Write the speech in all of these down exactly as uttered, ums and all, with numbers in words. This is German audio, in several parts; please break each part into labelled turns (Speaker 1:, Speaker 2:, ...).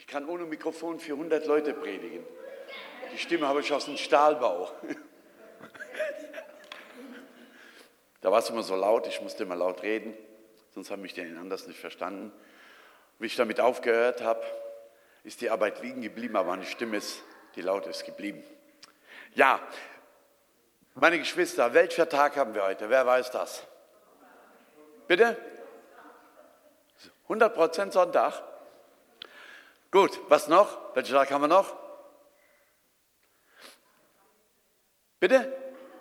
Speaker 1: Ich kann ohne Mikrofon für hundert Leute predigen. Die Stimme habe ich aus dem Stahlbau. Da war es immer so laut, ich musste immer laut reden, sonst haben mich die anders nicht verstanden. Wie ich damit aufgehört habe, ist die Arbeit liegen geblieben, aber meine Stimme ist, die laut ist, geblieben. Ja, meine Geschwister, welcher Tag haben wir heute? Wer weiß das? Bitte? hundert Prozent Sonntag? Gut, was noch? Welchen Tag haben wir noch? Bitte?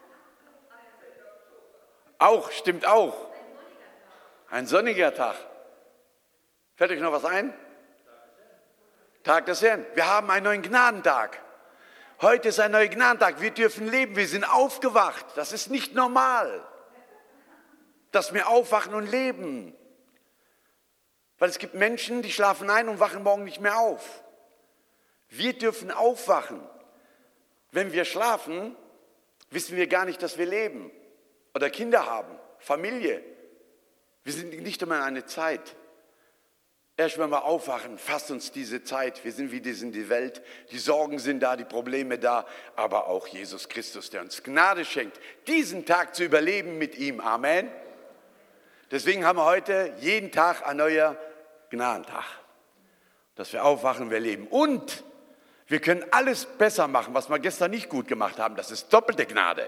Speaker 1: Auch, stimmt auch. Ein sonniger Tag. Fällt euch noch was ein? Tag des Herrn. Wir haben einen neuen Gnadentag. Heute ist ein neuer Gnadentag. Wir dürfen leben. Wir sind aufgewacht. Das ist nicht normal, dass wir aufwachen und leben. Weil es gibt Menschen, die schlafen ein und wachen morgen nicht mehr auf. Wir dürfen aufwachen. Wenn wir schlafen, wissen wir gar nicht, dass wir leben oder Kinder haben, Familie. Wir sind nicht immer in einer Zeit. Erst wenn wir aufwachen, fasst uns diese Zeit. Wir sind wie in die Welt. Die Sorgen sind da, die Probleme da, aber auch Jesus Christus, der uns Gnade schenkt, diesen Tag zu überleben mit ihm. Amen. Deswegen haben wir heute jeden Tag ein neuer Gnadentag, dass wir aufwachen, wir leben. Und wir können alles besser machen, was wir gestern nicht gut gemacht haben. Das ist doppelte Gnade.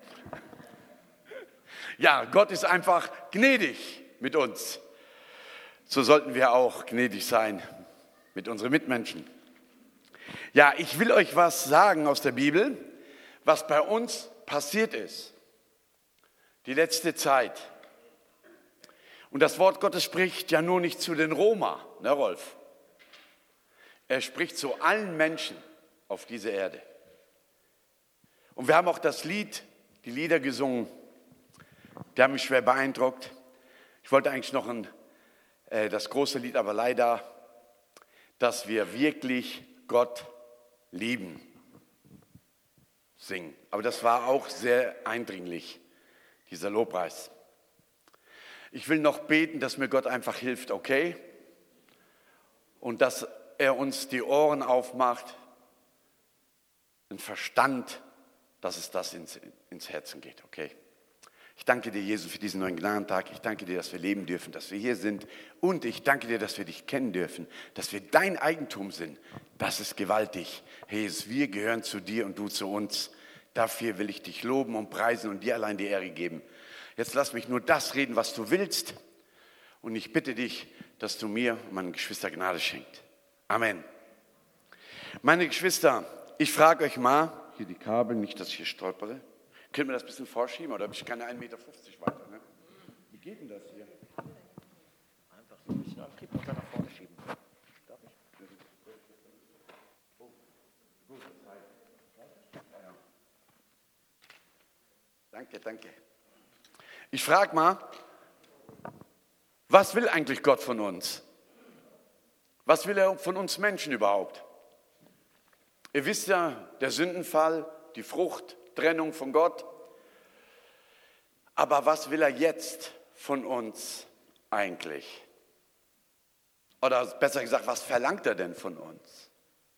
Speaker 1: Ja, Gott ist einfach gnädig mit uns. So sollten wir auch gnädig sein mit unseren Mitmenschen. Ja, ich will euch was sagen aus der Bibel, was bei uns passiert ist. Die letzte Zeit. Und das Wort Gottes spricht ja nur nicht zu den Roma, ne Rolf? Er spricht zu allen Menschen auf dieser Erde. Und wir haben auch das Lied, die Lieder gesungen, die haben mich schwer beeindruckt. Ich wollte eigentlich noch ein, äh, das große Lied, aber leider, dass wir wirklich Gott lieben, singen. Aber das war auch sehr eindringlich, dieser Lobpreis. Ich will noch beten, dass mir Gott einfach hilft, okay? Und dass er uns die Ohren aufmacht, den Verstand, dass es das ins, ins Herzen geht, okay? Ich danke dir, Jesus, für diesen neuen Gnadentag. Ich danke dir, dass wir leben dürfen, dass wir hier sind. Und ich danke dir, dass wir dich kennen dürfen, dass wir dein Eigentum sind. Das ist gewaltig. Herr Jesus, wir gehören zu dir und du zu uns. Dafür will ich dich loben und preisen und dir allein die Ehre geben. Jetzt lass mich nur das reden, was du willst. Und ich bitte dich, dass du mir und meinen Geschwistern Gnade schenkst. Amen. Meine Geschwister, ich frage euch mal, hier die Kabel, nicht, dass ich hier stolpere. Können wir das ein bisschen vorschieben oder habe ich keine ein Meter fünfzig weiter? Ne? Wie geht denn das hier?
Speaker 2: Einfach so ein bisschen ankippen und dann nach vorne schieben. Darf ich?
Speaker 1: Oh, gute Zeit. Ja, ja. Danke, danke. Ich frage mal, was will eigentlich Gott von uns? Was will er von uns Menschen überhaupt? Ihr wisst ja, der Sündenfall, die Frucht, Trennung von Gott. Aber was will er jetzt von uns eigentlich? Oder besser gesagt, was verlangt er denn von uns?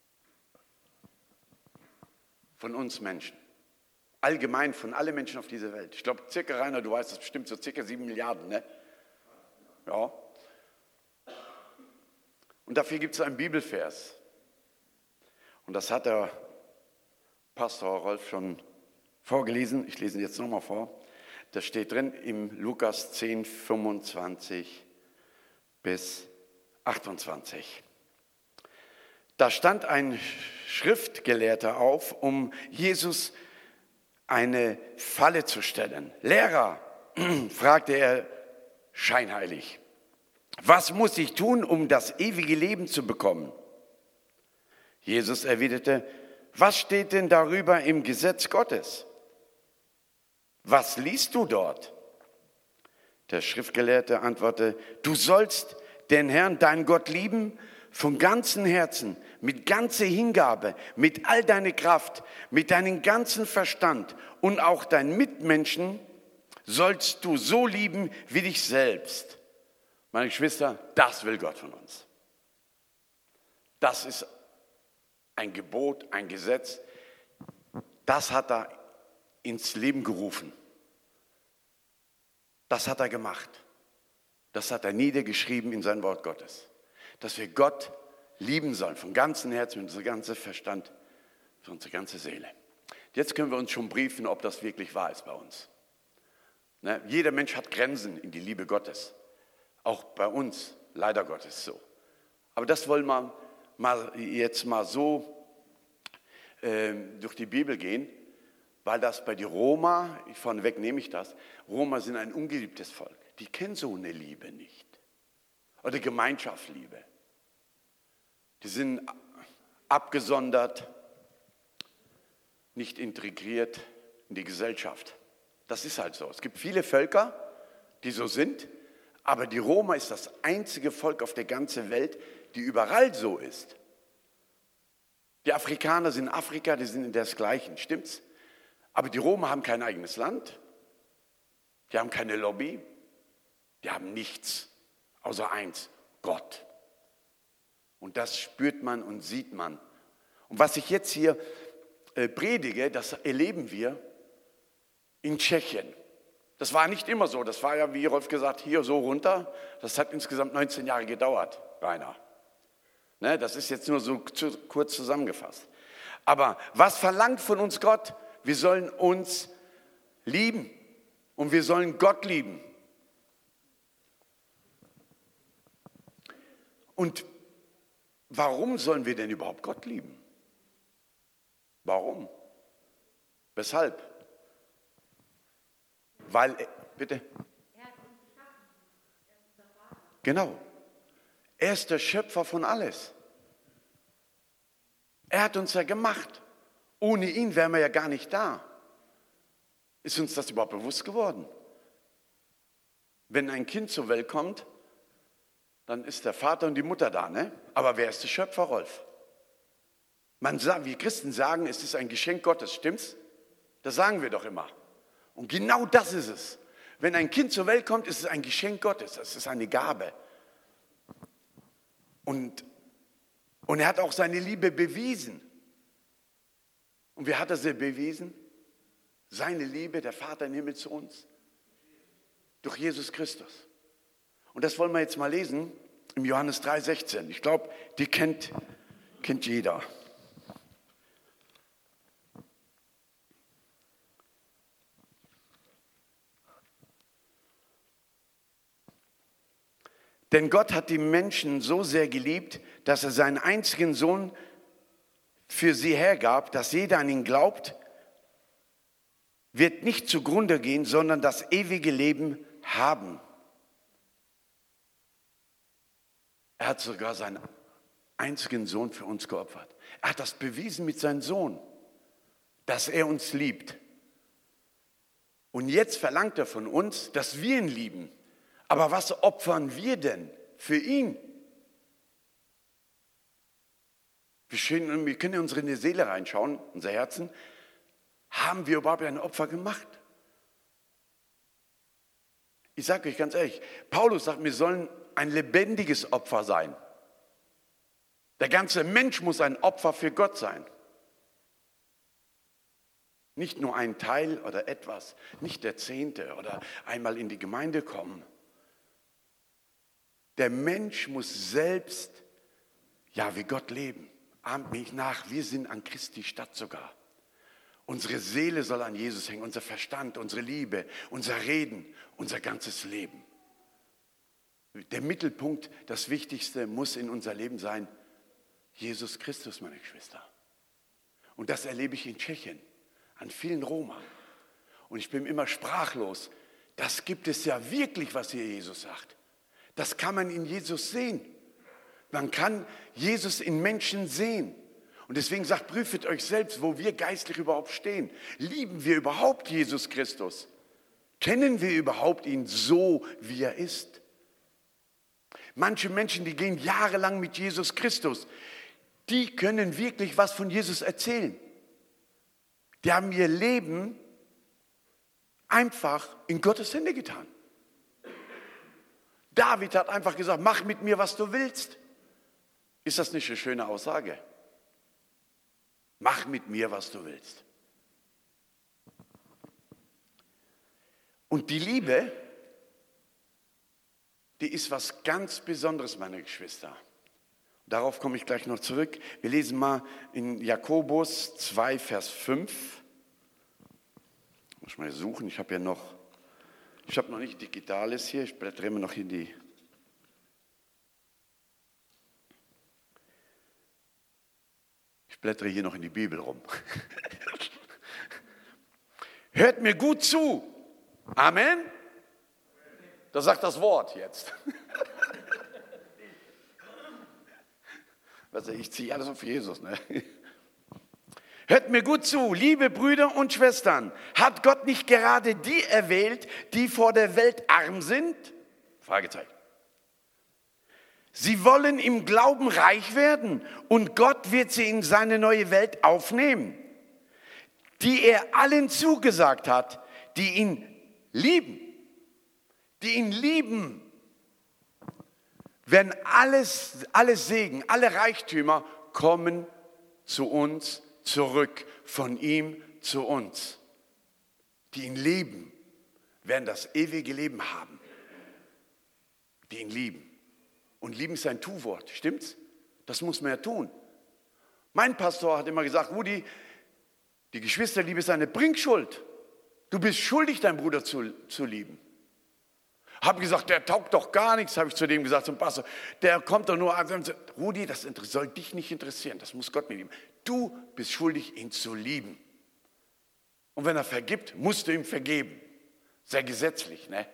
Speaker 1: Von uns Menschen. Allgemein von allen Menschen auf dieser Welt. Ich glaube, circa, Rainer, du weißt das bestimmt, so circa sieben Milliarden, ne? Ja. Und dafür gibt es einen Bibelvers. Und das hat der Pastor Rolf schon vorgelesen. Ich lese ihn jetzt nochmal vor. Das steht drin im Lukas zehn, fünfundzwanzig bis achtundzwanzig. Da stand ein Schriftgelehrter auf, um Jesus eine Falle zu stellen. Lehrer, fragte er scheinheilig, was muss ich tun, um das ewige Leben zu bekommen? Jesus erwiderte, was steht denn darüber im Gesetz Gottes? Was liest du dort? Der Schriftgelehrte antwortete, du sollst den Herrn, deinen Gott, lieben von ganzem Herzen, mit ganzer Hingabe, mit all deiner Kraft, mit deinem ganzen Verstand und auch deinen Mitmenschen sollst du so lieben wie dich selbst. Meine Geschwister, das will Gott von uns. Das ist ein Gebot, ein Gesetz. Das hat er ins Leben gerufen. Das hat er gemacht. Das hat er niedergeschrieben in sein Wort Gottes. Dass wir Gott lieben sollen, von ganzem Herzen, mit unserem ganzen Verstand, von unserer ganzen Seele. Jetzt können wir uns schon briefen, ob das wirklich wahr ist bei uns. Ne? Jeder Mensch hat Grenzen in die Liebe Gottes. Auch bei uns, leider Gottes so. Aber das wollen wir mal jetzt mal so äh, durch die Bibel gehen, weil das bei den Roma, vorneweg nehme ich das, Roma sind ein ungeliebtes Volk. Die kennen so eine Liebe nicht. Oder Gemeinschaftsliebe. Die sind abgesondert, nicht integriert in die Gesellschaft. Das ist halt so. Es gibt viele Völker, die so sind, aber die Roma ist das einzige Volk auf der ganzen Welt, die überall so ist. Die Afrikaner sind in Afrika, die sind in desgleichen, stimmt's? Aber die Roma haben kein eigenes Land, die haben keine Lobby, die haben nichts, außer eins, Gott. Und das spürt man und sieht man. Und was ich jetzt hier äh, predige, das erleben wir in Tschechien. Das war nicht immer so, das war ja, wie Rolf gesagt, hier so runter. Das hat insgesamt neunzehn Jahre gedauert, Rainer. Ne, das ist jetzt nur so zu, kurz zusammengefasst. Aber was verlangt von uns Gott? Wir sollen uns lieben und wir sollen Gott lieben. Und warum sollen wir denn überhaupt Gott lieben? Warum? Weshalb? Weil, bitte?
Speaker 3: Er hat uns geschaffen. Er ist unser Vater.
Speaker 1: Genau. Er ist der Schöpfer von alles. Er hat uns ja gemacht. Ohne ihn wären wir ja gar nicht da. Ist uns das überhaupt bewusst geworden? Wenn ein Kind zur Welt kommt, dann ist der Vater und die Mutter da, ne? Aber wer ist der Schöpfer, Rolf? Man sagt, wir Christen sagen, es ist ein Geschenk Gottes, stimmt's? Das sagen wir doch immer. Und genau das ist es. Wenn ein Kind zur Welt kommt, ist es ein Geschenk Gottes. Das ist eine Gabe. Und, und er hat auch seine Liebe bewiesen. Und wie hat er sie bewiesen? Seine Liebe, der Vater im Himmel zu uns. Durch Jesus Christus. Und das wollen wir jetzt mal lesen im Johannes drei sechzehn. Ich glaube, die kennt, kennt jeder. Denn Gott hat die Menschen so sehr geliebt, dass er seinen einzigen Sohn für sie hergab, dass jeder an ihn glaubt, wird nicht zugrunde gehen, sondern das ewige Leben haben. Er hat sogar seinen einzigen Sohn für uns geopfert. Er hat das bewiesen mit seinem Sohn, dass er uns liebt. Und jetzt verlangt er von uns, dass wir ihn lieben. Aber was opfern wir denn für ihn? Wir, schön, wir können in unsere Seele reinschauen, unser Herzen. Haben wir überhaupt ein Opfer gemacht? Ich sage euch ganz ehrlich, Paulus sagt, wir sollen ein lebendiges Opfer sein. Der ganze Mensch muss ein Opfer für Gott sein. Nicht nur ein Teil oder etwas, nicht der Zehnte oder einmal in die Gemeinde kommen. Der Mensch muss selbst, ja, wie Gott leben. Ahmt mich nach, wir sind an Christi Stadt sogar. Unsere Seele soll an Jesus hängen, unser Verstand, unsere Liebe, unser Reden, unser ganzes Leben. Der Mittelpunkt, das Wichtigste muss in unser Leben sein, Jesus Christus, meine Geschwister. Und das erlebe ich in Tschechien, an vielen Roma. Und ich bin immer sprachlos. Das gibt es ja wirklich, was hier Jesus sagt. Das kann man in Jesus sehen. Man kann Jesus in Menschen sehen. Und deswegen sagt, prüft euch selbst, wo wir geistlich überhaupt stehen. Lieben wir überhaupt Jesus Christus? Kennen wir überhaupt ihn so, wie er ist? Manche Menschen, die gehen jahrelang mit Jesus Christus, die können wirklich was von Jesus erzählen. Die haben ihr Leben einfach in Gottes Hände getan. David hat einfach gesagt, mach mit mir, was du willst. Ist das nicht eine schöne Aussage? Mach mit mir, was du willst. Und die Liebe, die ist was ganz Besonderes, meine Geschwister. Darauf komme ich gleich noch zurück. Wir lesen mal in Jakobus zwei, Vers fünf. Muss ich mal suchen, ich habe ja noch, ich habe noch nicht Digitales hier, ich blättere immer noch in die. Ich blättere hier noch in die Bibel rum. Hört mir gut zu. Amen. Das sagt das Wort jetzt. Also ich ziehe alles auf Jesus. Ne? Hört mir gut zu, liebe Brüder und Schwestern. Hat Gott nicht gerade die erwählt, die vor der Welt arm sind? Fragezeichen. Sie wollen im Glauben reich werden und Gott wird sie in seine neue Welt aufnehmen, die er allen zugesagt hat, die ihn lieben. Die ihn lieben. Wenn alles, alles Segen, alle Reichtümer kommen zu uns zurück, von ihm zu uns. Die ihn lieben, werden das ewige Leben haben. Die ihn lieben. Und lieben ist ein Tu-Wort, stimmt's? Das muss man ja tun. Mein Pastor hat immer gesagt, Rudi, die Geschwisterliebe ist eine Bringschuld. Du bist schuldig, deinen Bruder zu, zu lieben. Habe gesagt, der taugt doch gar nichts, habe ich zu dem gesagt, zum Pastor. Der kommt doch nur an. Rudi, das soll dich nicht interessieren, das muss Gott mir lieben. Du bist schuldig, ihn zu lieben. Und wenn er vergibt, musst du ihm vergeben. Sehr gesetzlich, ne?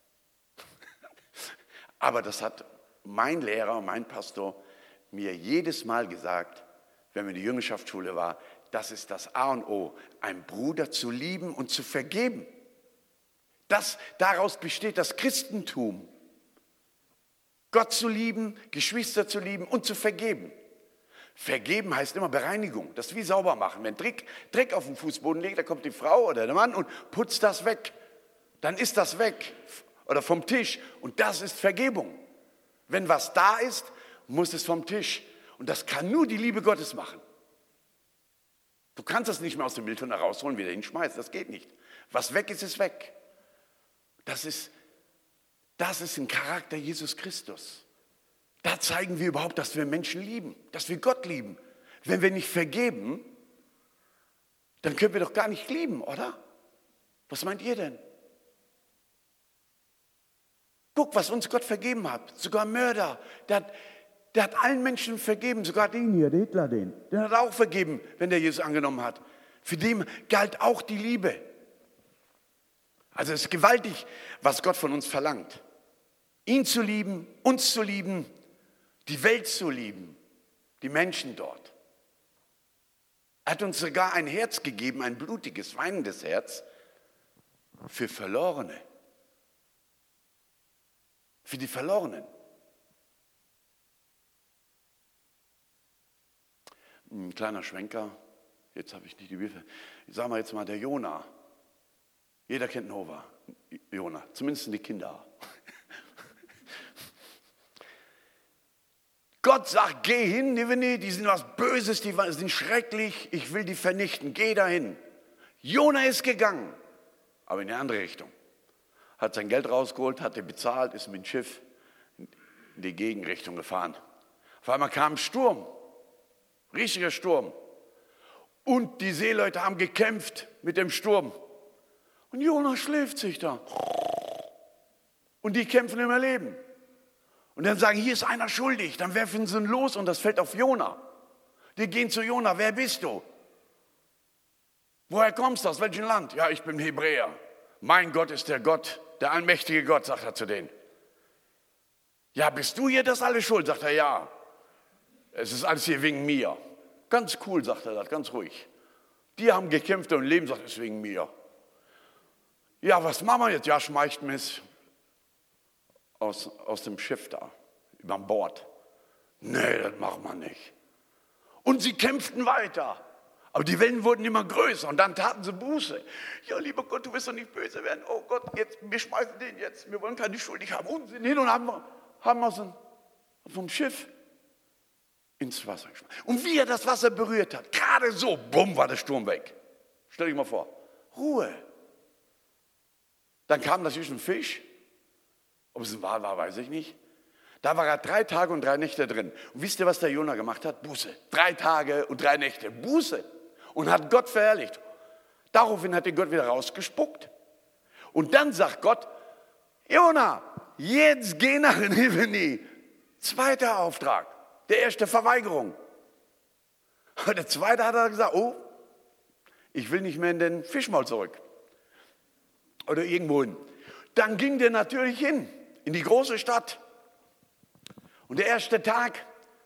Speaker 1: Aber das hat mein Lehrer, mein Pastor mir jedes Mal gesagt, wenn wir in der Jüngerschaftsschule waren, das ist das A und O, einen Bruder zu lieben und zu vergeben. Das, daraus besteht das Christentum. Gott zu lieben, Geschwister zu lieben und zu vergeben. Vergeben heißt immer Bereinigung, das ist wie sauber machen. Wenn Dreck, Dreck auf den Fußboden liegt, da kommt die Frau oder der Mann und putzt das weg. Dann ist das weg oder vom Tisch und das ist Vergebung. Wenn was da ist, muss es vom Tisch. Und das kann nur die Liebe Gottes machen. Du kannst das nicht mehr aus dem Mülltonne rausholen, wieder hinschmeißen, das geht nicht. Was weg ist, ist weg. Das ist, das ist ein Charakter Jesus Christus. Da zeigen wir überhaupt, dass wir Menschen lieben, dass wir Gott lieben. Wenn wir nicht vergeben, dann können wir doch gar nicht lieben, oder? Was meint ihr denn? Guck, was uns Gott vergeben hat. Sogar Mörder, der hat, der hat allen Menschen vergeben, sogar den hier, der Hitler, den. Den hat er auch vergeben, wenn der Jesus angenommen hat. Für den galt auch die Liebe. Also es ist gewaltig, was Gott von uns verlangt. Ihn zu lieben, uns zu lieben, die Welt zu lieben, die Menschen dort. Er hat uns sogar ein Herz gegeben, ein blutiges, weinendes Herz für Verlorene. Für die Verlorenen. Ein kleiner Schwenker, jetzt habe ich nicht die Bibel. Sagen wir jetzt mal der Jona. Jeder kennt Nova, Jona, zumindest die Kinder. Gott sagt, geh hin, Nineveh, die sind was Böses, die sind schrecklich, ich will die vernichten, geh dahin. Jona ist gegangen, aber in eine andere Richtung. Hat sein Geld rausgeholt, hat er bezahlt, ist mit dem Schiff in die Gegenrichtung gefahren. Auf einmal kam ein Sturm, richtiger Sturm. Und die Seeleute haben gekämpft mit dem Sturm. Und Jona schläft sich da. Und die kämpfen im Leben. Und dann sagen, hier ist einer schuldig. Dann werfen sie ihn los und das fällt auf Jona. Die gehen zu Jona, wer bist du? Woher kommst du, aus welchem Land? Ja, ich bin Hebräer. Mein Gott ist der Gott, der allmächtige Gott, sagt er zu denen. Ja, bist du hier das alles schuld? Sagt er, ja. Es ist alles hier wegen mir. Ganz cool, sagt er das, ganz ruhig. Die haben gekämpft und leben, sagt er, es ist wegen mir. Ja, was machen wir jetzt? Ja, schmeißt mich aus, aus dem Schiff da, über Bord. Nee, das machen wir nicht. Und sie kämpften weiter. Aber die Wellen wurden immer größer und dann taten sie Buße. Ja, lieber Gott, du wirst doch nicht böse werden. Oh Gott, jetzt, wir schmeißen den jetzt. Wir wollen keine Schuldig haben. Und sind hin und haben, haben aus dem, vom Schiff ins Wasser geschmissen. Und wie er das Wasser berührt hat, gerade so, bumm, war der Sturm weg. Stell dich mal vor. Ruhe. Dann kam natürlich ein Fisch. Ob es ein Wal war, weiß ich nicht. Da war er drei Tage und drei Nächte drin. Und wisst ihr, was der Jona gemacht hat? Buße. Drei Tage und drei Nächte. Buße. Und hat Gott verherrlicht. Daraufhin hat ihn Gott wieder rausgespuckt. Und dann sagt Gott, Jona, jetzt geh nach Ninive. Zweiter Auftrag. Der erste Verweigerung. Und der zweite hat er gesagt, oh, ich will nicht mehr in den Fischmaul zurück. Oder irgendwo hin. Dann ging der natürlich hin, in die große Stadt. Und der erste Tag,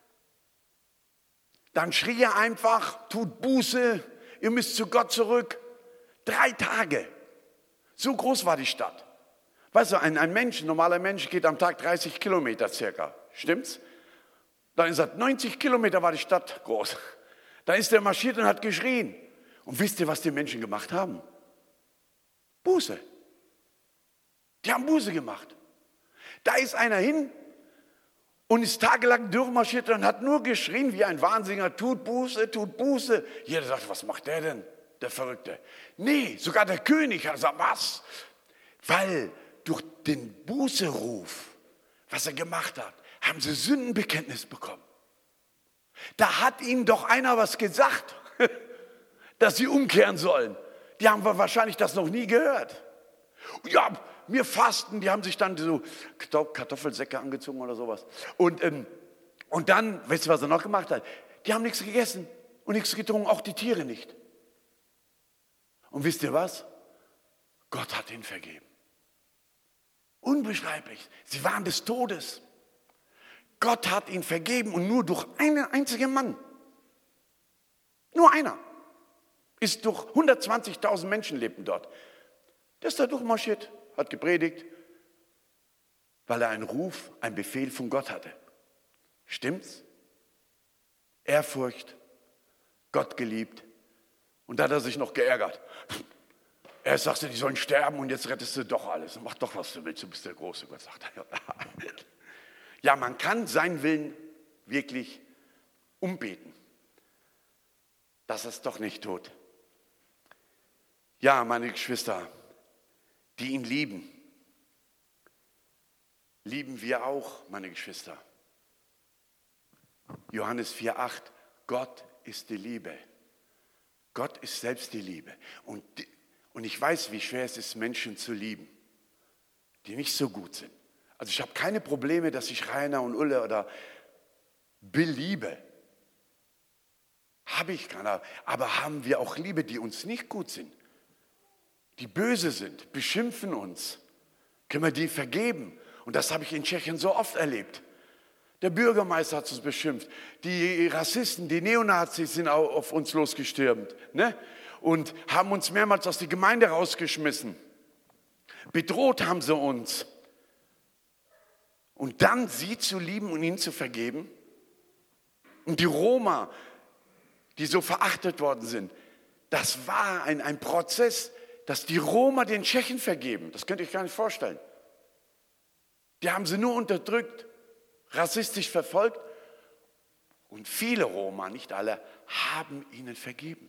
Speaker 1: dann schrie er einfach, tut Buße, ihr müsst zu Gott zurück. Drei Tage. So groß war die Stadt. Weißt du, ein, ein Mensch, ein normaler Mensch geht am Tag dreißig Kilometer circa. Stimmt's? Dann ist er neunzig Kilometer war die Stadt groß. Dann ist er marschiert und hat geschrien. Und wisst ihr, was die Menschen gemacht haben? Buße. Die haben Buße gemacht. Da ist einer hin und ist tagelang durchmarschiert und hat nur geschrien wie ein Wahnsinniger, tut Buße, tut Buße. Jeder sagt, was macht der denn, der Verrückte? Nee, sogar der König hat gesagt, was? Weil durch den Bußeruf, was er gemacht hat, haben sie Sündenbekenntnis bekommen. Da hat ihnen doch einer was gesagt, dass sie umkehren sollen. Die haben wahrscheinlich das noch nie gehört. Ja, wir fasten, die haben sich dann so Kartoffelsäcke angezogen oder sowas. Und, ähm, und dann, weißt du, was er noch gemacht hat? Die haben nichts gegessen und nichts getrunken, auch die Tiere nicht. Und wisst ihr was? Gott hat ihnen vergeben. Unbeschreiblich. Sie waren des Todes. Gott hat ihnen vergeben und nur durch einen einzigen Mann, nur einer, ist durch hundertzwanzigtausend Menschen lebten dort. Der ist da durchmarschiert, hat gepredigt, weil er einen Ruf, einen Befehl von Gott hatte. Stimmt's? Ehrfurcht, Gott geliebt. Und da hat er sich noch geärgert. Erst sagst du, die sollen sterben und jetzt rettest du doch alles. Mach doch, was du willst, du bist der Große. Gott sagt, ja, man kann seinen Willen wirklich umbeten, dass er es doch nicht tut. Ja, meine Geschwister, die ihn lieben, lieben wir auch, meine Geschwister. Johannes vier acht, Gott ist die Liebe. Gott ist selbst die Liebe. Und, die, und ich weiß, wie schwer es ist, Menschen zu lieben, die nicht so gut sind. Also ich habe keine Probleme, dass ich Rainer und Ulle oder Bill liebe. Habe ich keine. Aber haben wir auch Liebe, die uns nicht gut sind, die böse sind, beschimpfen uns. Können wir die vergeben? Und das habe ich in Tschechien so oft erlebt. Der Bürgermeister hat uns beschimpft. Die Rassisten, die Neonazis sind auch auf uns losgestürmt, ne? Und haben uns mehrmals aus der Gemeinde rausgeschmissen. Bedroht haben sie uns. Und dann sie zu lieben und ihnen zu vergeben. Und die Roma, die so verachtet worden sind, das war ein, ein Prozess, dass die Roma den Tschechen vergeben. Das könnt ihr euch gar nicht vorstellen. Die haben sie nur unterdrückt, rassistisch verfolgt. Und viele Roma, nicht alle, haben ihnen vergeben.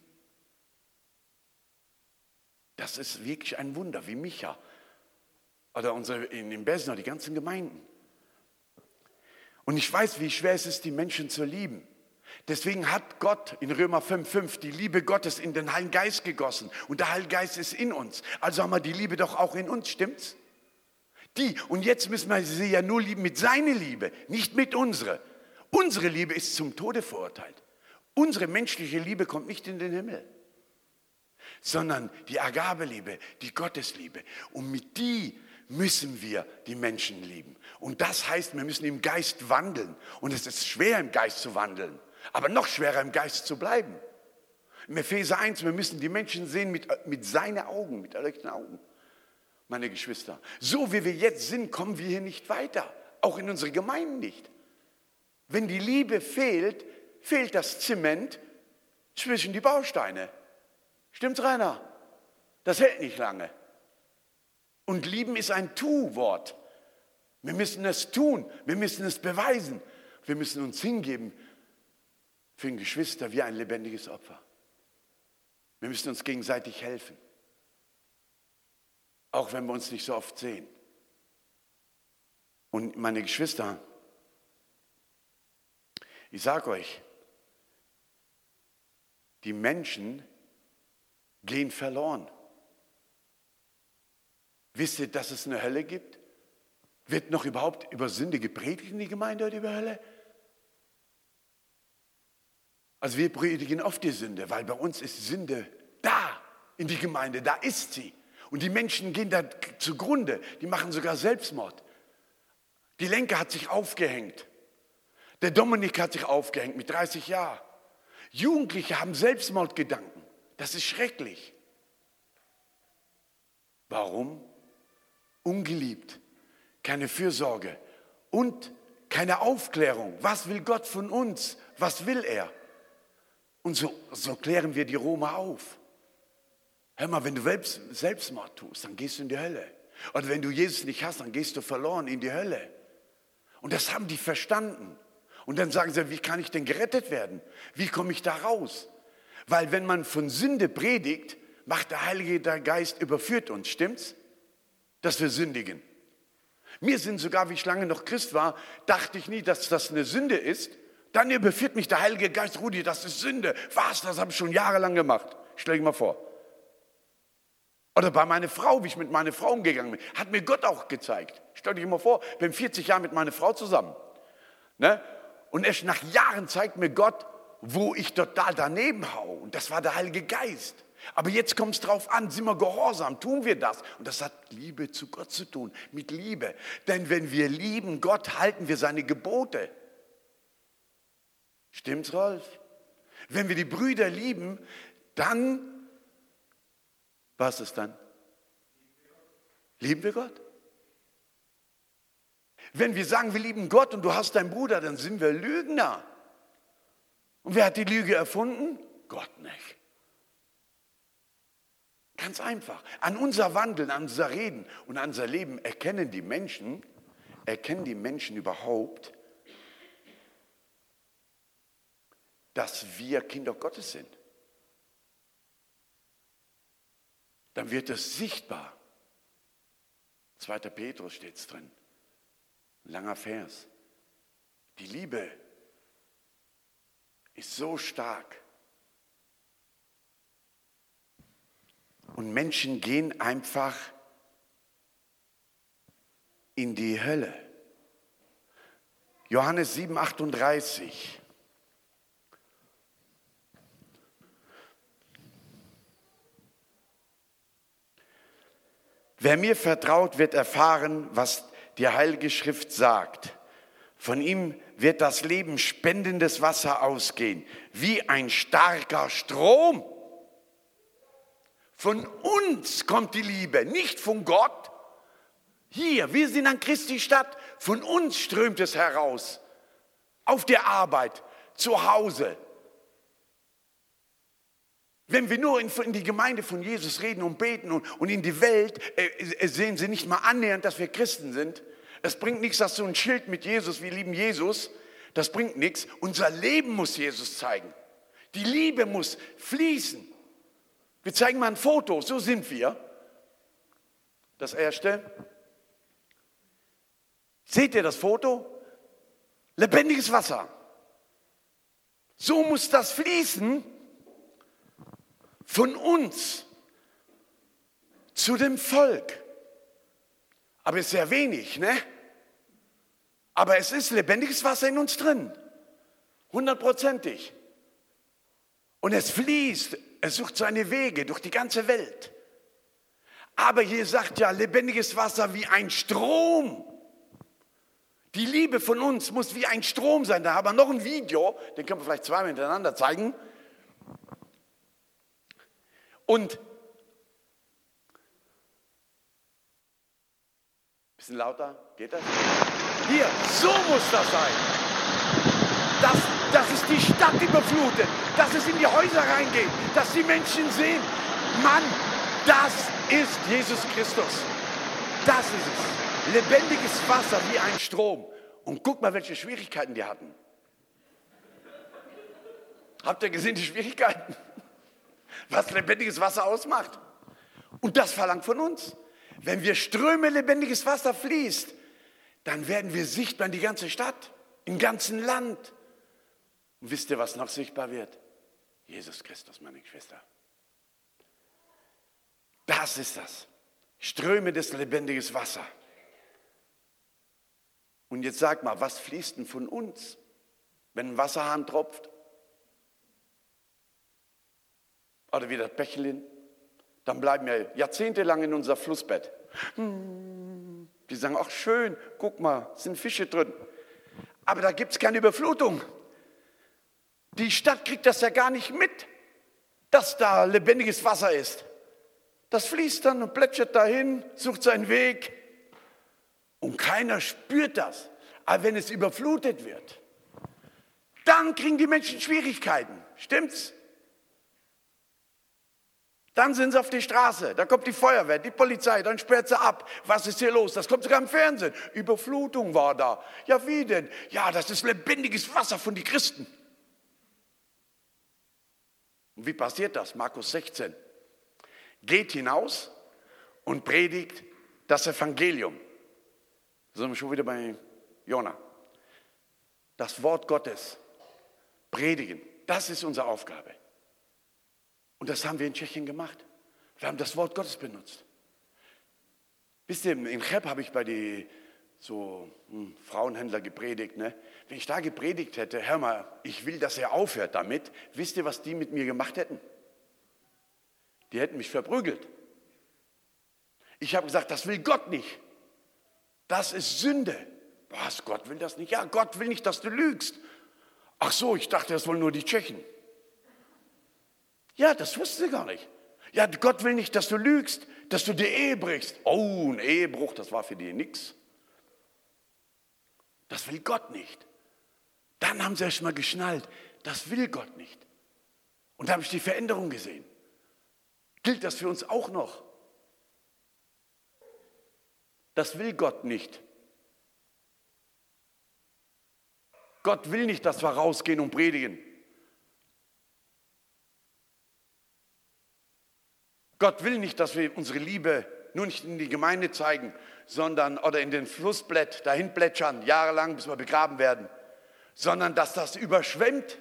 Speaker 1: Das ist wirklich ein Wunder, wie Micha oder unsere, in, in Besno, die ganzen Gemeinden. Und ich weiß, wie schwer es ist, die Menschen zu lieben. Deswegen hat Gott in Römer fünf fünf die Liebe Gottes in den Heiligen Geist gegossen. Und der Heilige Geist ist in uns. Also haben wir die Liebe doch auch in uns, stimmt's? Die, und jetzt müssen wir sie ja nur lieben mit seiner Liebe, nicht mit unserer. Unsere Liebe ist zum Tode verurteilt. Unsere menschliche Liebe kommt nicht in den Himmel. Sondern die Agabeliebe, die Gottesliebe. Und mit die müssen wir die Menschen lieben. Und das heißt, wir müssen im Geist wandeln. Und es ist schwer, im Geist zu wandeln. Aber noch schwerer, im Geist zu bleiben. Im Epheser eins, wir müssen die Menschen sehen mit, mit seinen Augen, mit erleuchteten Augen. Meine Geschwister, so wie wir jetzt sind, kommen wir hier nicht weiter. Auch in unsere Gemeinden nicht. Wenn die Liebe fehlt, fehlt das Zement zwischen die Bausteine. Stimmt's, Rainer? Das hält nicht lange. Und lieben ist ein Tu-Wort. Wir müssen es tun, wir müssen es beweisen. Wir müssen uns hingeben für ein Geschwister wie ein lebendiges Opfer. Wir müssen uns gegenseitig helfen. Auch wenn wir uns nicht so oft sehen. Und meine Geschwister, ich sage euch, die Menschen gehen verloren. Wisst ihr, dass es eine Hölle gibt? Wird noch überhaupt über Sünde gepredigt in die Gemeinde oder über Hölle? Also wir predigen oft die Sünde, weil bei uns ist Sünde da in die Gemeinde, da ist sie. Und die Menschen gehen da zugrunde, die machen sogar Selbstmord. Die Lenke hat sich aufgehängt. Der Dominik hat sich aufgehängt mit dreißig Jahren. Jugendliche haben Selbstmordgedanken. Das ist schrecklich. Warum? Ungeliebt, keine Fürsorge und keine Aufklärung. Was will Gott von uns? Was will er? Und so, so klären wir die Roma auf. Hör mal, wenn du Selbst, Selbstmord tust, dann gehst du in die Hölle. Und wenn du Jesus nicht hast, dann gehst du verloren in die Hölle. Und das haben die verstanden. Und dann sagen sie, wie kann ich denn gerettet werden? Wie komme ich da raus? Weil wenn man von Sünde predigt, macht der Heilige Geist, überführt uns, stimmt's? Dass wir sündigen. Mir sind sogar, wie ich lange noch Christ war, dachte ich nie, dass das eine Sünde ist. Dann überführt mich der Heilige Geist, Rudi, das ist Sünde. Was, das habe ich schon jahrelang gemacht. Stell dir mal vor. Oder bei meiner Frau, wie ich mit meiner Frau umgegangen bin, hat mir Gott auch gezeigt. Stell dir mal vor, ich bin vierzig Jahre mit meiner Frau zusammen. Ne? Und erst nach Jahren zeigt mir Gott, wo ich total daneben hau. Und das war der Heilige Geist. Aber jetzt kommt es drauf an, sind wir gehorsam, tun wir das. Und das hat Liebe zu Gott zu tun, mit Liebe. Denn wenn wir lieben Gott, halten wir seine Gebote. Stimmt's, Rolf? Wenn wir die Brüder lieben, dann, was ist dann? Lieben wir Gott? Wenn wir sagen, wir lieben Gott und du hast deinen Bruder, dann sind wir Lügner. Und wer hat die Lüge erfunden? Gott nicht. Ganz einfach. An unser Wandeln, an unser Reden und an unser Leben erkennen die Menschen, erkennen die Menschen überhaupt, dass wir Kinder Gottes sind. Dann wird es sichtbar. zweiter Petrus steht es drin. Ein langer Vers. Die Liebe ist so stark. Und Menschen gehen einfach in die Hölle. Johannes sieben, achtunddreißig. Wer mir vertraut, wird erfahren, was die Heilige Schrift sagt. Von ihm wird das Leben spendendes Wasser ausgehen, wie ein starker Strom. Von uns kommt die Liebe, nicht von Gott. Hier, wir sind an Christi Stadt, von uns strömt es heraus. Auf der Arbeit, zu Hause. Wenn wir nur in, in die Gemeinde von Jesus reden und beten und, und in die Welt, äh, sehen sie nicht mal annähernd, dass wir Christen sind. Es bringt nichts, dass so ein Schild mit Jesus, wir lieben Jesus, das bringt nichts. Unser Leben muss Jesus zeigen. Die Liebe muss fließen. Wir zeigen mal ein Foto, so sind wir. Das erste. Seht ihr das Foto? Lebendiges Wasser. So muss das fließen von uns zu dem Volk. Aber es ist sehr wenig, ne? Aber es ist lebendiges Wasser in uns drin. Hundertprozentig. Und es fließt, es sucht seine Wege durch die ganze Welt. Aber hier sagt ja, lebendiges Wasser wie ein Strom. Die Liebe von uns muss wie ein Strom sein. Da haben wir noch ein Video, den können wir vielleicht zweimal hintereinander zeigen. Und bisschen lauter, geht das? Hier, so muss das sein. Dass, dass es die Stadt überflutet, dass es in die Häuser reingeht, dass die Menschen sehen, Mann, das ist Jesus Christus. Das ist es. Lebendiges Wasser wie ein Strom. Und guck mal, welche Schwierigkeiten die hatten. Habt ihr gesehen, die Schwierigkeiten? Was lebendiges Wasser ausmacht. Und das verlangt von uns. Wenn wir Ströme lebendiges Wasser fließt, dann werden wir sichtbar in die ganze Stadt, im ganzen Land. Und wisst ihr, was noch sichtbar wird? Jesus Christus, meine Geschwister. Das ist das. Ströme des lebendiges Wasser. Und jetzt sag mal, was fließt denn von uns, wenn ein Wasserhahn tropft? Oder wie das Bächelin? Dann bleiben wir jahrzehntelang in unser Flussbett. Die sagen, ach schön, guck mal, sind Fische drin. Aber da gibt es keine Überflutung. Die Stadt kriegt das ja gar nicht mit, dass da lebendiges Wasser ist. Das fließt dann und plätschert dahin, sucht seinen Weg. Und keiner spürt das. Aber wenn es überflutet wird, dann kriegen die Menschen Schwierigkeiten. Stimmt's? Dann sind sie auf die Straße, da kommt die Feuerwehr, die Polizei, dann sperrt sie ab. Was ist hier los? Das kommt sogar im Fernsehen. Überflutung war da. Ja, wie denn? Ja, das ist lebendiges Wasser von den Christen. Und wie passiert das? Markus sechzehn. Geht hinaus und predigt das Evangelium. Da sind wir schon wieder bei Jona. Das Wort Gottes predigen, das ist unsere Aufgabe. Und das haben wir in Tschechien gemacht. Wir haben das Wort Gottes benutzt. Wisst ihr, in Cheb habe ich bei den so hm, Frauenhändler gepredigt. Ne? Wenn ich da gepredigt hätte, hör mal, ich will, dass er aufhört damit. Wisst ihr, was die mit mir gemacht hätten? Die hätten mich verprügelt. Ich habe gesagt, das will Gott nicht. Das ist Sünde. Was, Gott will das nicht? Ja, Gott will nicht, dass du lügst. Ach so, ich dachte, das wollen nur die Tschechen. Ja, das wussten sie gar nicht. Ja, Gott will nicht, dass du lügst, dass du die Ehe brichst. Oh, ein Ehebruch, das war für die nichts. Das will Gott nicht. Dann haben sie erst mal geschnallt, das will Gott nicht. Und da habe ich die Veränderung gesehen. Gilt das für uns auch noch? Das will Gott nicht. Gott will nicht, dass wir rausgehen und predigen. Gott will nicht, dass wir unsere Liebe nur nicht in die Gemeinde zeigen, sondern oder in den Flussblätt dahin plätschern, jahrelang, bis wir begraben werden, sondern dass das überschwemmt.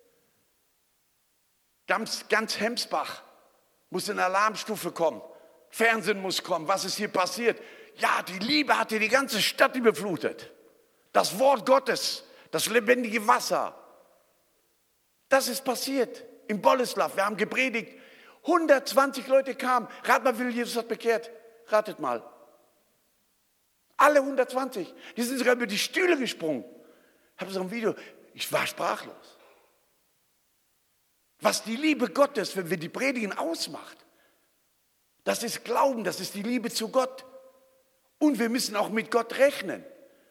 Speaker 1: Ganz, ganz Hemsbach muss in Alarmstufe kommen. Fernsehen muss kommen. Was ist hier passiert? Ja, die Liebe hat hier die ganze Stadt überflutet. Das Wort Gottes, das lebendige Wasser. Das ist passiert in Boleslav. Wir haben gepredigt. hundertzwanzig Leute kamen. Rat mal, wie viel Jesus hat bekehrt. Ratet mal. Alle hundertzwanzig. Die sind sogar über die Stühle gesprungen. Ich habe so ein Video. Ich war sprachlos. Was die Liebe Gottes, wenn wir die predigen, ausmacht. Das ist Glauben, das ist die Liebe zu Gott. Und wir müssen auch mit Gott rechnen.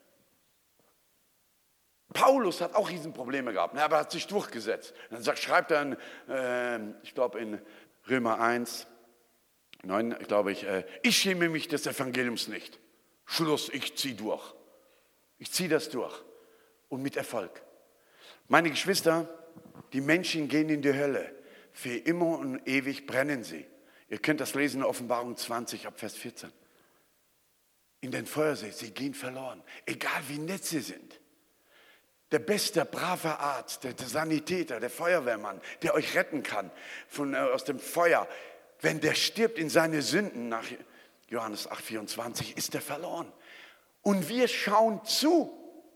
Speaker 1: Paulus hat auch Riesenprobleme gehabt, aber er hat sich durchgesetzt. Dann sagt, schreibt er, in, äh, ich glaube in Römer eins, neun, glaube ich, äh, ich schäme mich des Evangeliums nicht. Schluss, ich ziehe durch. Ich ziehe das durch. Und mit Erfolg. Meine Geschwister, die Menschen gehen in die Hölle. Für immer und ewig brennen sie. Ihr könnt das lesen in Offenbarung zwanzig, ab Vers vierzehn. In den Feuersee, sie gehen verloren. Egal wie nett sie sind. Der beste, brave Arzt, der, der Sanitäter, der Feuerwehrmann, der euch retten kann von, äh, aus dem Feuer. Wenn der stirbt in seine Sünden, nach Johannes acht, vierundzwanzig, ist er verloren. Und wir schauen zu.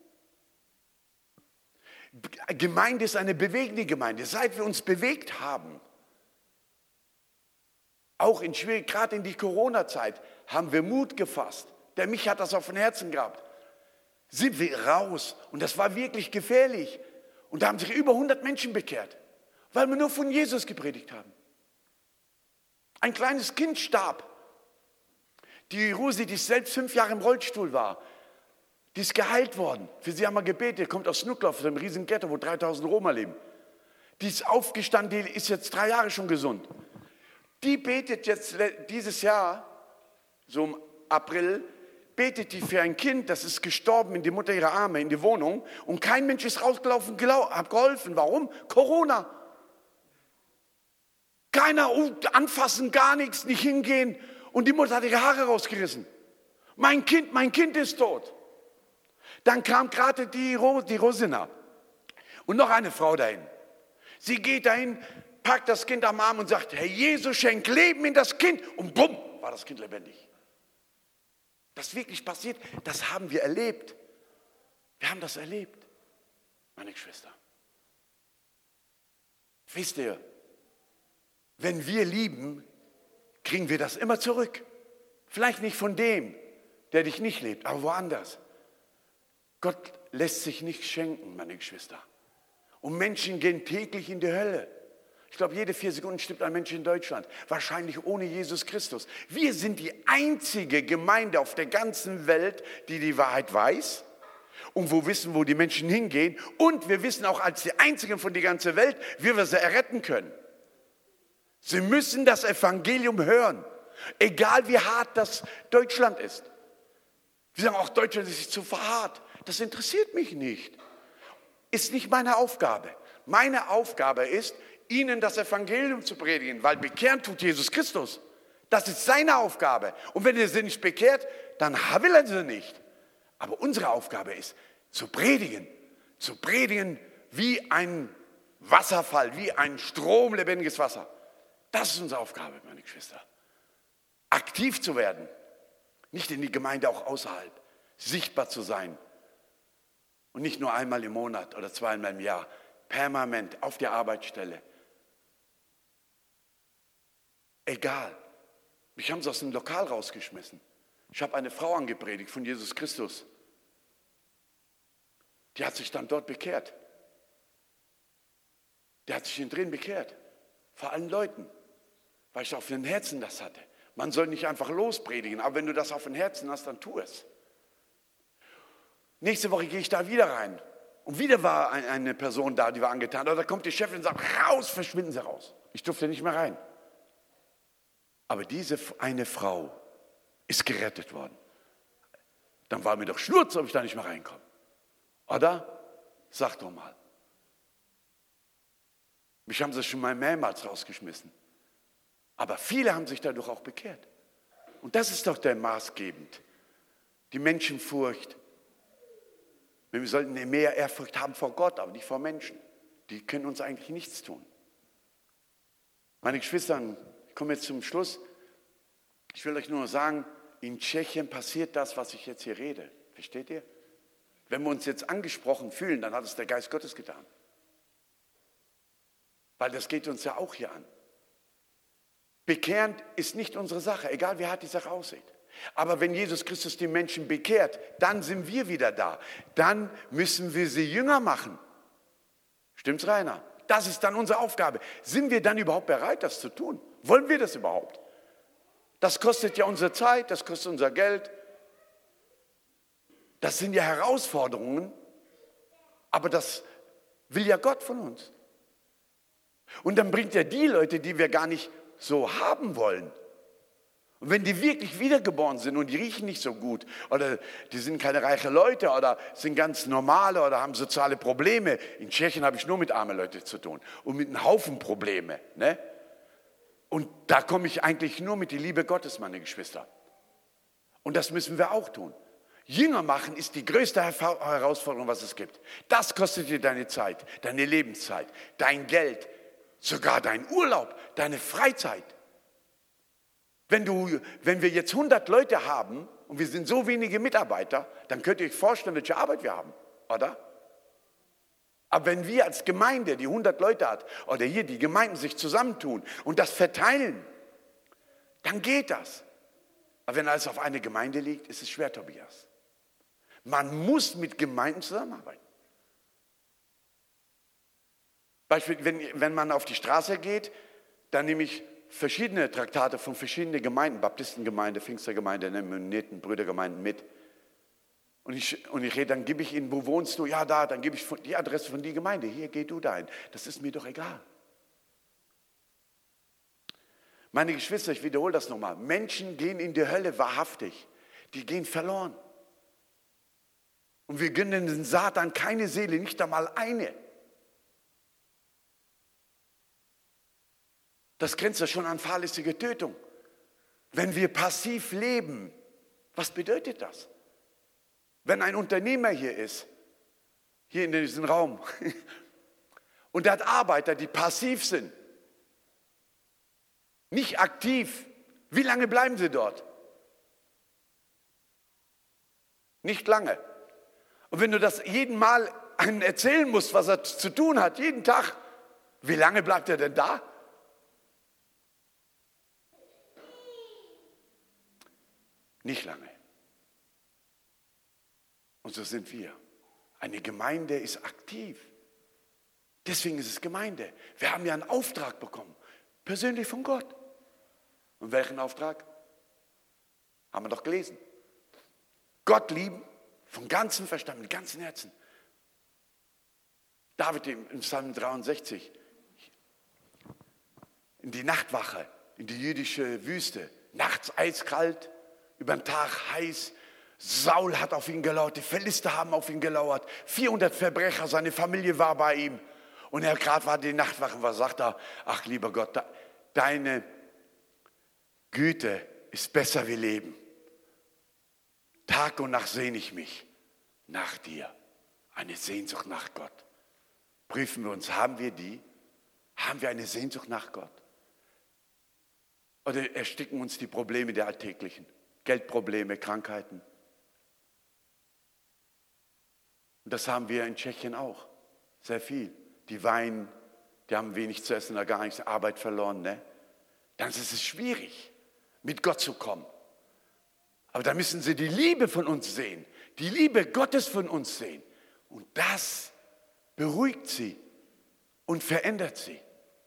Speaker 1: Gemeinde ist eine bewegende Gemeinde. Seit wir uns bewegt haben, auch in schwierig, gerade in die Corona-Zeit, haben wir Mut gefasst. Der mich hat das auf dem Herzen gehabt. Sind wir raus. Und das war wirklich gefährlich. Und da haben sich über hundert Menschen bekehrt, weil wir nur von Jesus gepredigt haben. Ein kleines Kind starb. Die Rosi, die selbst fünf Jahre im Rollstuhl war, die ist geheilt worden. Für sie haben wir gebetet. Kommt aus Nucklauf, aus einem riesen Ghetto, wo dreitausend Roma leben. Die ist aufgestanden, die ist jetzt drei Jahre schon gesund. Die betet jetzt dieses Jahr, so im April, betet die für ein Kind, das ist gestorben in die Mutter ihrer Arme, in die Wohnung. Und kein Mensch ist rausgelaufen, hat geholfen. Warum? Corona. Keiner uh, anfassen, gar nichts, nicht hingehen. Und die Mutter hat ihre Haare rausgerissen. Mein Kind, mein Kind ist tot. Dann kam gerade die, Ro, die Rosina und noch eine Frau dahin. Sie geht dahin, packt das Kind am Arm und sagt, Herr Jesus, schenk Leben in das Kind. Und bumm, war das Kind lebendig. Das wirklich passiert, das haben wir erlebt. Wir haben das erlebt, meine Geschwister. Wisst ihr, wenn wir lieben, kriegen wir das immer zurück. Vielleicht nicht von dem, der dich nicht liebt, aber woanders. Gott lässt sich nicht schenken, meine Geschwister. Und Menschen gehen täglich in die Hölle. Ich glaube, jede vier Sekunden stirbt ein Mensch in Deutschland. Wahrscheinlich ohne Jesus Christus. Wir sind die einzige Gemeinde auf der ganzen Welt, die die Wahrheit weiß. Und wo wissen, wo die Menschen hingehen. Und wir wissen auch als die einzigen von der ganzen Welt, wie wir sie erretten können. Sie müssen das Evangelium hören. Egal wie hart das Deutschland ist. Wir sagen auch, Deutschland ist zu verharrt. Das interessiert mich nicht. Ist nicht meine Aufgabe. Meine Aufgabe ist, ihnen das Evangelium zu predigen, weil bekehren tut Jesus Christus. Das ist seine Aufgabe. Und wenn ihr sie nicht bekehrt, dann will er sie nicht. Aber unsere Aufgabe ist, zu predigen. Zu predigen wie ein Wasserfall, wie ein Strom lebendiges Wasser. Das ist unsere Aufgabe, meine Geschwister. Aktiv zu werden. Nicht in die Gemeinde, auch außerhalb. Sichtbar zu sein. Und nicht nur einmal im Monat oder zweimal im Jahr. Permanent auf der Arbeitsstelle. Egal. Mich haben sie aus dem Lokal rausgeschmissen. Ich habe eine Frau angepredigt von Jesus Christus. Die hat sich dann dort bekehrt. Die hat sich in Tränen bekehrt. Vor allen Leuten. Weil ich auf den Herzen das hatte. Man soll nicht einfach lospredigen, aber wenn du das auf den Herzen hast, dann tu es. Nächste Woche gehe ich da wieder rein. Und wieder war eine Person da, die war angetan. Da kommt die Chefin und sagt, raus, verschwinden Sie raus. Ich durfte nicht mehr rein. Aber diese eine Frau ist gerettet worden. Dann war mir doch Schnurz, ob ich da nicht mehr reinkomme. Oder? Sag doch mal. Mich haben sie schon mal mehrmals rausgeschmissen. Aber viele haben sich dadurch auch bekehrt. Und das ist doch der maßgebend. Die Menschenfurcht. Wir sollten mehr Ehrfurcht haben vor Gott, aber nicht vor Menschen. Die können uns eigentlich nichts tun. Meine Geschwister, ich komme jetzt zum Schluss. Ich will euch nur sagen, in Tschechien passiert das, was ich jetzt hier rede. Versteht ihr? Wenn wir uns jetzt angesprochen fühlen, dann hat es der Geist Gottes getan. Weil das geht uns ja auch hier an. Bekehren ist nicht unsere Sache, egal wie hart die Sache aussieht. Aber wenn Jesus Christus die Menschen bekehrt, dann sind wir wieder da. Dann müssen wir sie Jünger machen. Stimmt's, Rainer? Das ist dann unsere Aufgabe. Sind wir dann überhaupt bereit, das zu tun? Wollen wir das überhaupt? Das kostet ja unsere Zeit, das kostet unser Geld. Das sind ja Herausforderungen, aber das will ja Gott von uns. Und dann bringt er die Leute, die wir gar nicht so haben wollen. Und wenn die wirklich wiedergeboren sind und die riechen nicht so gut oder die sind keine reichen Leute oder sind ganz normale oder haben soziale Probleme. In Tschechien habe ich nur mit armen Leuten zu tun und mit einem Haufen Probleme. Ne? Und da komme ich eigentlich nur mit der Liebe Gottes, meine Geschwister. Und das müssen wir auch tun. Jünger machen ist die größte Herausforderung, was es gibt. Das kostet dir deine Zeit, deine Lebenszeit, dein Geld, sogar dein Urlaub, deine Freizeit. Wenn, du, wenn wir jetzt hundert Leute haben und wir sind so wenige Mitarbeiter, dann könnt ihr euch vorstellen, welche Arbeit wir haben, oder? Aber wenn wir als Gemeinde, die hundert Leute hat, oder hier die Gemeinden sich zusammentun und das verteilen, dann geht das. Aber wenn alles auf eine Gemeinde liegt, ist es schwer, Tobias. Man muss mit Gemeinden zusammenarbeiten. Beispiel, wenn, wenn man auf die Straße geht, dann nehme ich verschiedene Traktate von verschiedenen Gemeinden, Baptistengemeinde, Pfingstergemeinde, Mennoniten, Brüdergemeinden mit. Und ich, und ich rede, dann gebe ich ihnen, wo wohnst du? Ja, da, dann gebe ich die Adresse von die Gemeinde. Hier, geh du dahin. Das ist mir doch egal. Meine Geschwister, ich wiederhole das nochmal. Menschen gehen in die Hölle wahrhaftig. Die gehen verloren. Und wir gönnen den Satan keine Seele, nicht einmal eine. Das grenzt ja schon an fahrlässige Tötung. Wenn wir passiv leben, was bedeutet das? Wenn ein Unternehmer hier ist, hier in diesem Raum, und er hat Arbeiter, die passiv sind, nicht aktiv, wie lange bleiben sie dort? Nicht lange. Und wenn du das jeden Mal einem erzählen musst, was er zu tun hat, jeden Tag, wie lange bleibt er denn da? Nicht lange. Und so sind wir. Eine Gemeinde ist aktiv. Deswegen ist es Gemeinde. Wir haben ja einen Auftrag bekommen, persönlich von Gott. Und welchen Auftrag? Haben wir doch gelesen. Gott lieben, von ganzem Verstand, mit ganzem Herzen. David im Psalm dreiundsechzig, in die Nachtwache, in die jüdische Wüste, nachts eiskalt, über den Tag heiß. Saul hat auf ihn gelauert, die Philister haben auf ihn gelauert, vierhundert Verbrecher, seine Familie war bei ihm. Und er gerade war die Nachtwache, was sagt er? Ach lieber Gott, deine Güte ist besser wie Leben. Tag und Nacht sehne ich mich nach dir. Eine Sehnsucht nach Gott. Prüfen wir uns, haben wir die? Haben wir eine Sehnsucht nach Gott? Oder ersticken uns die Probleme der Alltäglichen? Geldprobleme, Krankheiten? Und das haben wir in Tschechien auch. Sehr viel. Die weinen, die haben wenig zu essen oder gar nichts, Arbeit verloren. Ne? Dann ist es schwierig, mit Gott zu kommen. Aber da müssen sie die Liebe von uns sehen, die Liebe Gottes von uns sehen. Und das beruhigt sie und verändert sie.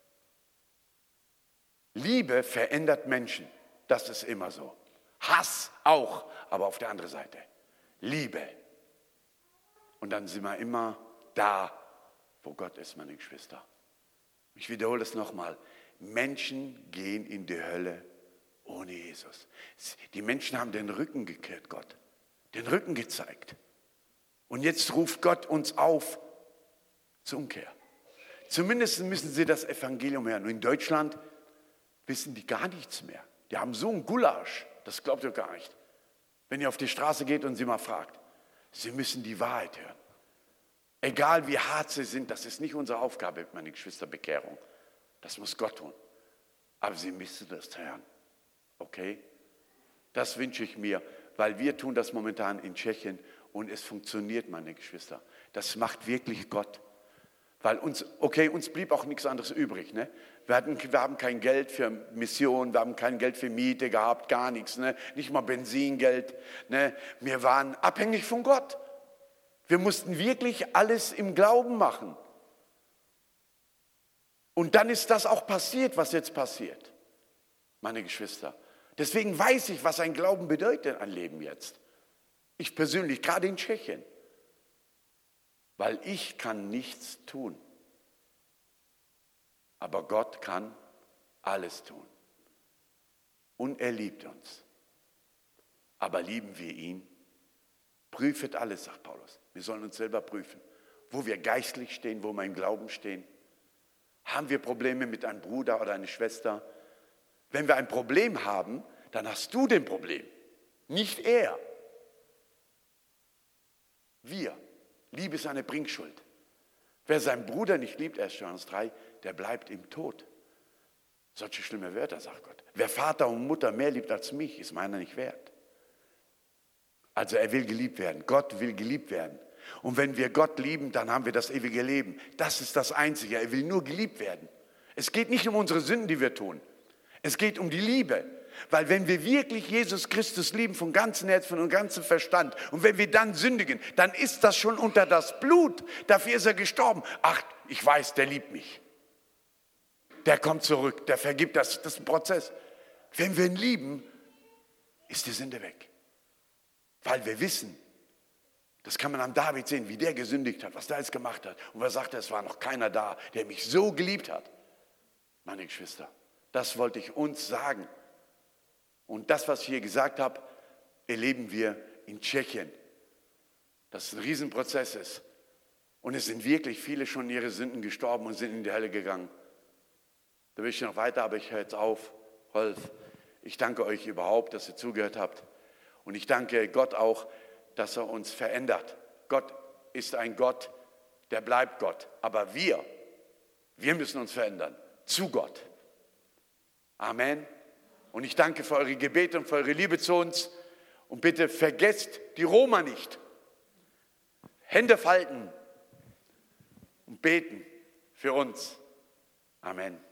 Speaker 1: Liebe verändert Menschen, das ist immer so. Hass auch, aber auf der anderen Seite. Liebe. Und dann sind wir immer da, wo Gott ist, meine Geschwister. Ich wiederhole es nochmal. Menschen gehen in die Hölle ohne Jesus. Die Menschen haben den Rücken gekehrt, Gott. Den Rücken gezeigt. Und jetzt ruft Gott uns auf zur Umkehr. Zumindest müssen sie das Evangelium hören. Und in Deutschland wissen die gar nichts mehr. Die haben so einen Gulasch, das glaubt ihr gar nicht. Wenn ihr auf die Straße geht und sie mal fragt, sie müssen die Wahrheit hören. Egal wie hart sie sind, das ist nicht unsere Aufgabe, meine Geschwister, Bekehrung. Das muss Gott tun. Aber sie müssen das hören. Okay? Das wünsche ich mir, weil wir tun das momentan in Tschechien und es funktioniert, meine Geschwister. Das macht wirklich Gott. Weil uns, okay, uns blieb auch nichts anderes übrig. Ne? Wir, hatten, wir haben kein Geld für Mission, wir haben kein Geld für Miete gehabt, gar nichts. Ne? Nicht mal Benzingeld. Ne? Wir waren abhängig von Gott. Wir mussten wirklich alles im Glauben machen. Und dann ist das auch passiert, was jetzt passiert, meine Geschwister. Deswegen weiß ich, was ein Glauben bedeutet, ein Leben jetzt. Ich persönlich, gerade in Tschechien. Weil ich kann nichts tun. Aber Gott kann alles tun. Und er liebt uns. Aber lieben wir ihn? Prüfet alles, sagt Paulus. Wir sollen uns selber prüfen. Wo wir geistlich stehen, wo wir im Glauben stehen. Haben wir Probleme mit einem Bruder oder einer Schwester? Wenn wir ein Problem haben, dann hast du den Problem. Nicht er. Wir. Liebe ist eine Bringschuld. Wer seinen Bruder nicht liebt, erst Johannes drei, der bleibt im Tod. Solche schlimme Wörter, sagt Gott. Wer Vater und Mutter mehr liebt als mich, ist meiner nicht wert. Also er will geliebt werden. Gott will geliebt werden. Und wenn wir Gott lieben, dann haben wir das ewige Leben. Das ist das Einzige. Er will nur geliebt werden. Es geht nicht um unsere Sünden, die wir tun. Es geht um die Liebe. Weil wenn wir wirklich Jesus Christus lieben von ganzem Herzen und ganzem Verstand und wenn wir dann sündigen, dann ist das schon unter das Blut. Dafür ist er gestorben. Ach, ich weiß, der liebt mich. Der kommt zurück, der vergibt das. Das ist ein Prozess. Wenn wir ihn lieben, ist die Sünde weg. Weil wir wissen, das kann man an David sehen, wie der gesündigt hat, was der jetzt gemacht hat. Und er sagte, es war noch keiner da, der mich so geliebt hat. Meine Geschwister, das wollte ich uns sagen. Und das, was ich hier gesagt habe, erleben wir in Tschechien. Dass es ein Riesenprozess ist. Und es sind wirklich viele schon in ihre Sünden gestorben und sind in die Hölle gegangen. Da will ich noch weiter, aber ich höre jetzt auf. Rolf, ich danke euch überhaupt, dass ihr zugehört habt. Und ich danke Gott auch, dass er uns verändert. Gott ist ein Gott, der bleibt Gott. Aber wir, wir müssen uns verändern. Zu Gott. Amen. Und ich danke für eure Gebete und für eure Liebe zu uns. Und bitte vergesst die Roma nicht. Hände falten und beten für uns. Amen.